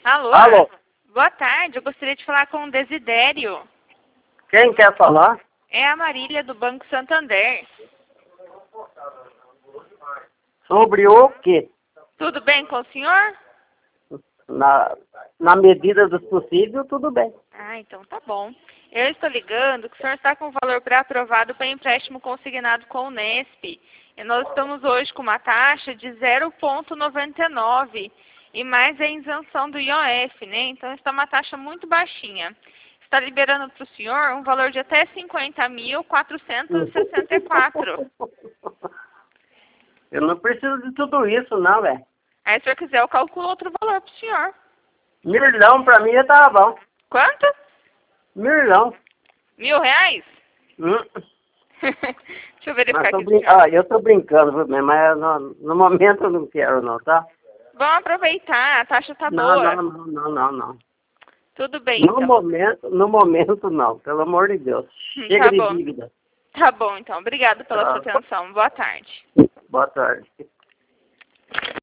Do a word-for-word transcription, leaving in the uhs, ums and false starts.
Alô? Alô? Boa tarde, eu gostaria de falar com o Desidério. Quem quer falar? É a Marília do Banco Santander. Sobre o quê? Tudo bem com o senhor? Na, na medida do possível, tudo bem. Ah, então tá bom. Eu estou ligando que o senhor está com o valor pré-aprovado para empréstimo consignado com o Nesp. E nós estamos hoje com uma taxa de zero vírgula noventa e nove e mais a isenção do I O F, né? Então está uma taxa muito baixinha. Está liberando para o senhor um valor de até cinquenta mil quatrocentos e sessenta e quatro. Eu não preciso de tudo isso, não, velho. Aí, se o senhor quiser, eu calculo outro valor para o senhor. Milhão pra mim já tava bom. Quanto? Milhão. Mil reais? Hum. Deixa eu verificar Mas tô aqui. brin... ah, eu tô brincando, viu, mas no, no momento eu não quero, não, tá? Vamos aproveitar, a taxa tá Não, boa. não, não, não, não, não. Tudo bem, No então. momento, no momento não, pelo amor de Deus. Hum, Chega tá de bom. dívida. Tá bom, então. Obrigado pela Tá. sua atenção. Boa tarde. Boa tarde.